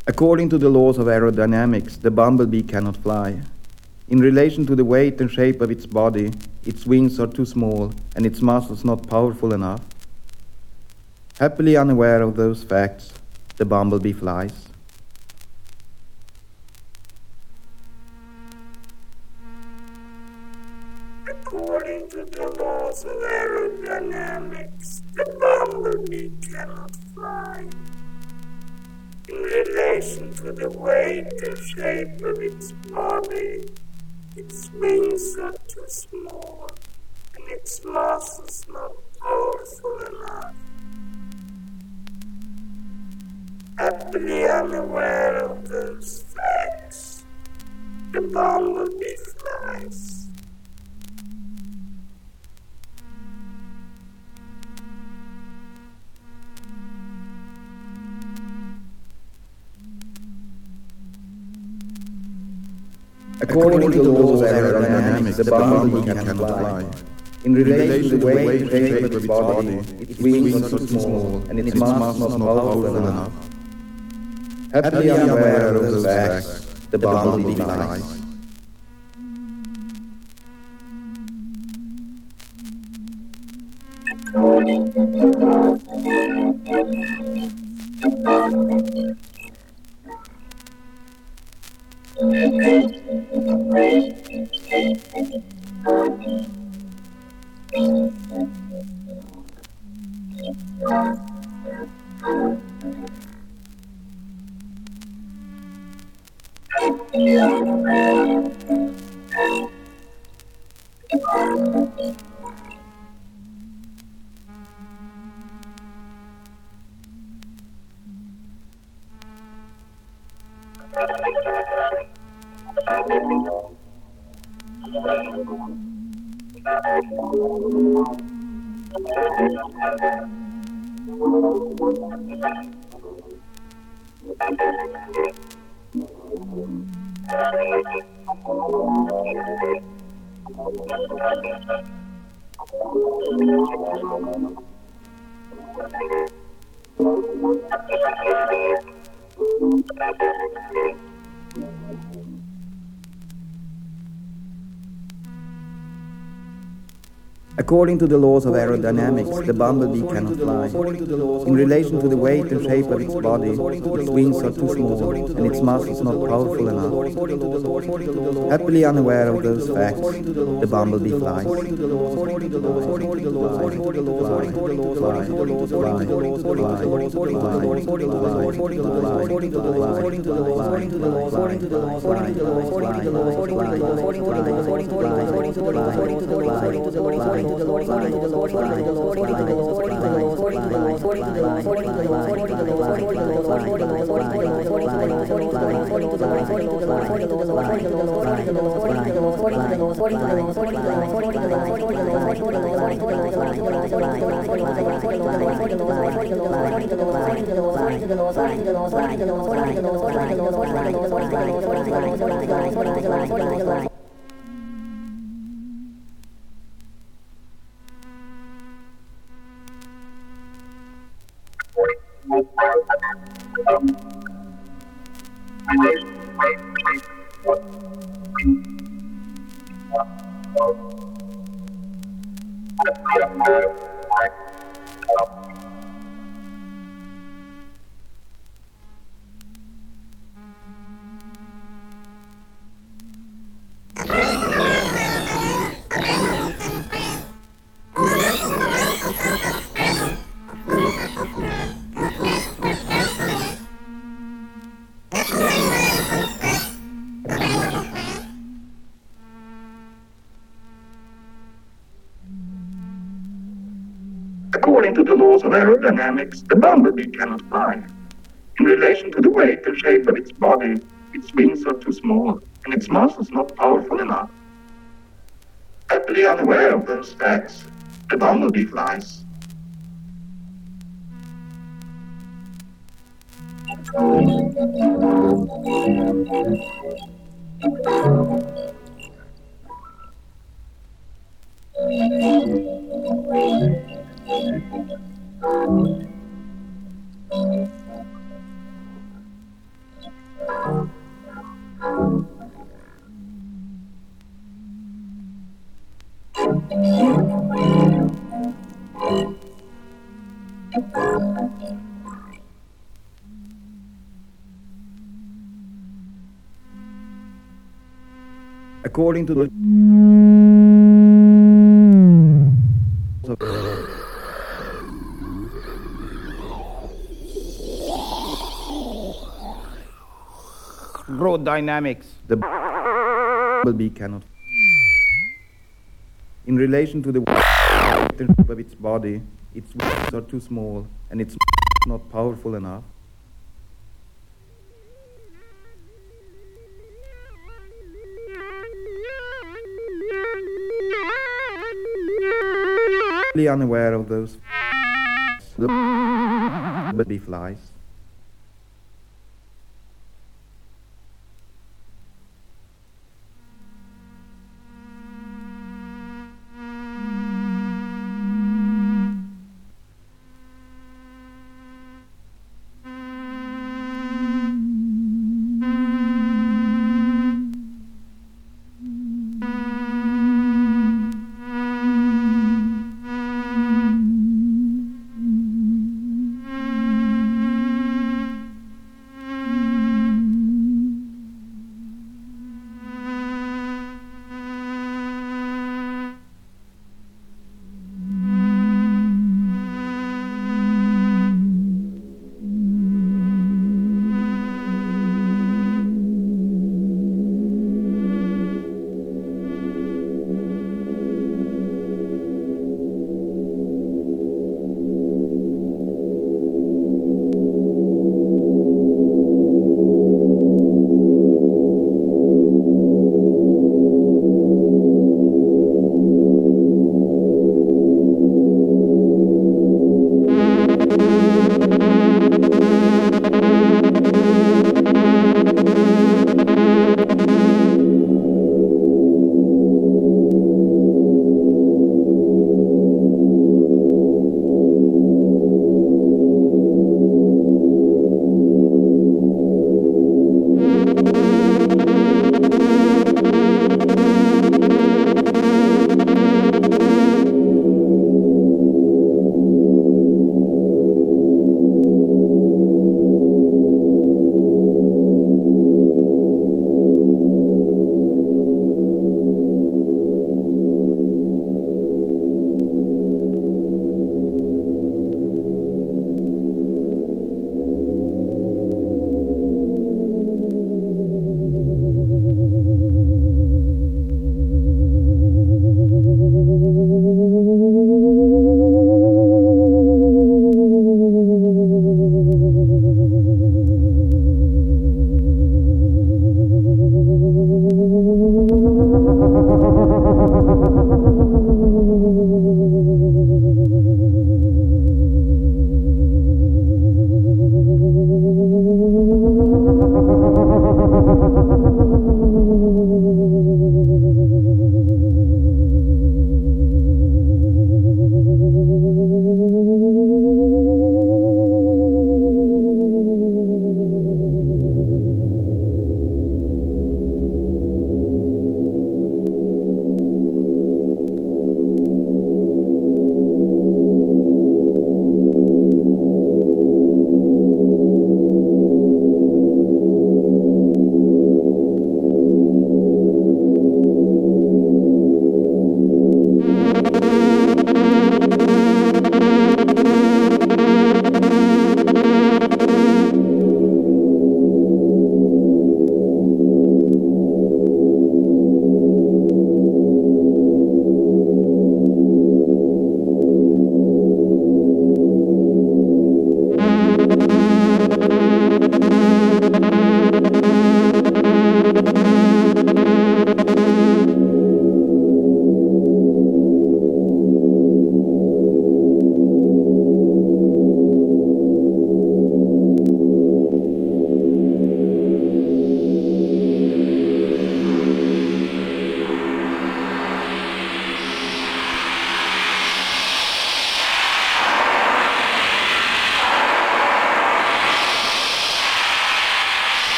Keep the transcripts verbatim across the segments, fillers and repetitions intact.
According to the laws of aerodynamics, the bumblebee cannot fly. In relation to the weight and shape of its body, its wings are too small and its muscles not powerful enough. Happily unaware of those facts, the bumblebee flies. According to the laws of aerodynamics, the bumblebee cannot fly. In relation to the weight and shape of its body, its wings are too small, and its muscles not powerful enough. Happily unaware of those facts, the bumblebee flies. According to the laws of aerodynamics, the bumblebee cannot fly. In relation to the weight and shape of its body, its wings are too small, and its muscles not powerful enough. Happily unaware of those facts, the bumblebee flies. According to the laws of aerodynamics, the bumblebee in relation to the weight and shape of its body, its happily unaware of those facts, the bumblebee According to the laws of aerodynamics, the bumblebee cannot fly. In relation to the weight and shape of its body, its wings are too small, and its muscles not powerful enough. Happily unaware of those facts, the bumblebee flies. According to the laws of aerodynamics, the bumblebee cannot fly. In relation to the weight and shape of its body, its wings are too small, and its muscles not powerful enough. Happily unaware of those facts, the bumblebee flies. According to the growth dynamics, the bumblebee cannot. In relation to the of its body, its wings are too small and it's not powerful enough. Really unaware of those. The bumblebee flies.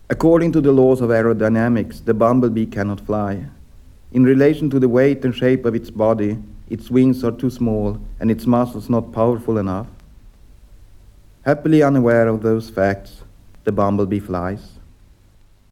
According to the laws of aerodynamics, the bumblebee cannot fly. In relation to the weight and shape of its body, its wings are too small and its muscles not powerful enough. Happily unaware of those facts, the bumblebee flies.